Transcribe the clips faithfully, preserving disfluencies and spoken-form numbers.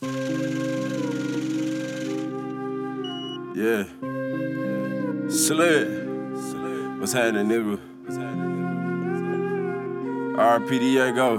Yeah. Sled. What's happening, nigga? R P Diego.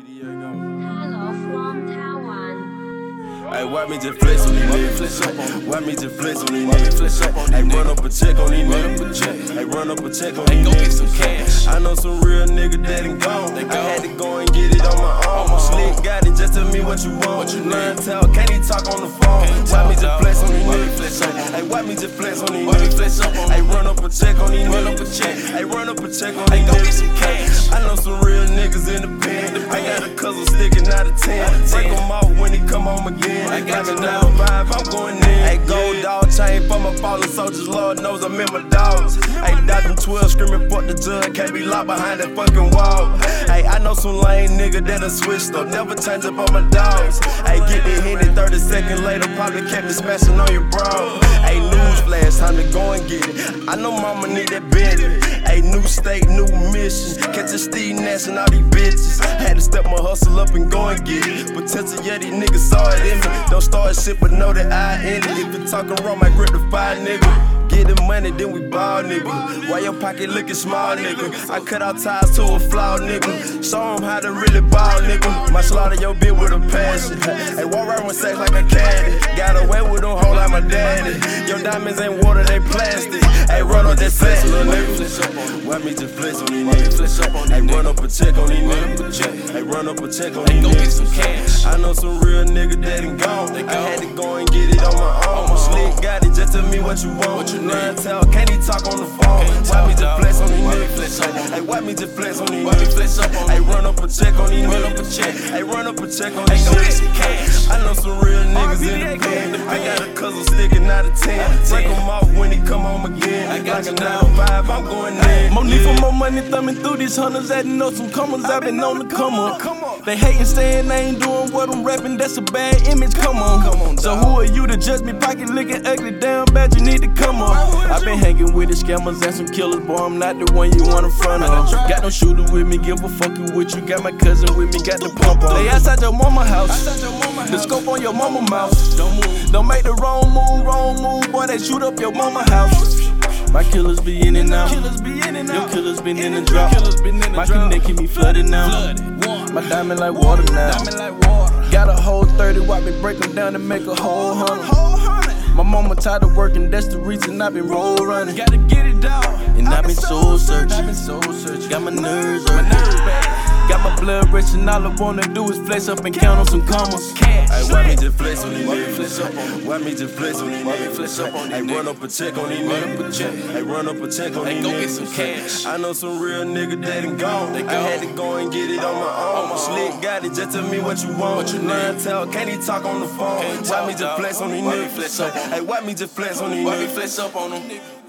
Hello from Taiwan. Hey, why me just flex on these niggas? Why me just flex on these niggas? Hey, run up a check on these niggas. Hey, run up a check on these niggas. I know some real niggas that ain't gone. I had to go and get it on my own. Slick got it, just tell me what you want. Learn, tell, can't even talk on the phone. Why me just flex on these niggas? Hey, why me just flex on these niggas? Hey, run up a check on these niggas. Hey, run up a check on these niggas. I know some real niggas in the pen. I got a cousin sticking out of ten. Break him off when he come home again. I got you down five, I'm going in. Hey, gold dog chain for my fallen soldiers. Lord knows I'm in my dogs. Hey, Doctor twelve screaming, fuck the judge. Can't be locked behind that fucking wall. Hey, I know some lame nigga that'll switch up. Never change up on my dogs. Hey, get the hit and thirty seconds later, probably kept me smashing on your bro. Hey, news flash, time to go and get it. I know mama need that Bentley. Hey, new state, new mission. Catch a Steve Nash and all these bitches. Had to step my hustle up and go and get it. Potential, yeah, these niggas saw it in me. Don't start shit, but know that I end it. If you talking wrong, I grip the fire, nigga. Get the money, then we ball, nigga. Why your pocket looking small, nigga? I cut out ties to a flaw, nigga. Show 'em how to really ball, nigga. My slaughter your bitch with a passion. Hey, walk around with sex like a caddy. Got away with them whole like my daddy. Your diamonds ain't water, they plastic. Hey, run up that sex, little nigga. Why me just flex on these niggas? Hey, run up a check on these niggas. Hey, run up a check on these niggas. I know some real niggas that ain't gone. I had to go and get it on my own. Slick got it, just tell me what you want. Learn, tell, can't even talk on the phone. Why me just flex on these niggas? Hey, why me just flex on these niggas? Hey, run up a check on these niggas. Hey, run up a check on these niggas. I know some real niggas in the pen. I got a cousin sticking out of ten. Break him off when he come home again. I got like a nine five, I'm going in. More need for more money, thumbing through these hunters, adding up some commas. I've been on the come up. They hating, saying they ain't doing what I'm rapping. That's a bad image. Come on. So who are you to judge me? Pocket looking ugly, damn bad. You need to come up. I've been hanging with the scammers and some killers, boy. I'm not the one you wanna front of. Got no shooter with me, give a fuck you with you. Got my cousin with me, got the pump on. They outside your mama house. The scope on your mama mouth. Don't move. Don't make the wrong move, wrong move, boy. They shoot up your mama house. My killers be in and out. Your killers been in the drop. My connect keep me flooded now. My diamond like water now. Got a whole thirty, watch me break them down and make a whole hundred. My mama tired of working, that's the reason I've been roll running. Gotta get it down. And I've been soul searching. Got my nerves hurting. Got my blood racing, all I wanna do is flex up and count on some commas. Hey, why me just flex on these niggas? Why me just flex on these niggas? Hey, run up a check on these niggas. Hey, run up a check on these niggas. I know some real niggas that ain't gone. I had to go and get it on my own. Slick got it, just tell me what you want. Learn, tell, can't even talk on the phone. Why me just flex on these niggas? Hey, why me just flex on these niggas? Flex up on them.